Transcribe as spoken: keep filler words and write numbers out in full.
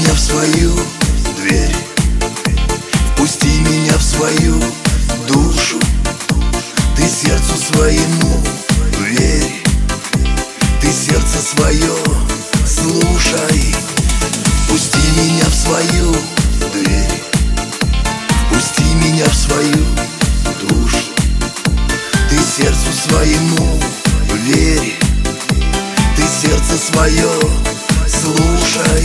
меня в свою дверь, впусти меня в свою душу. Ты сердцу своему верь, ты сердце свое слушай. Впусти меня в свою дверь, впусти меня в свою душу. Ты сердцу своему верь, ты сердце свое слушай.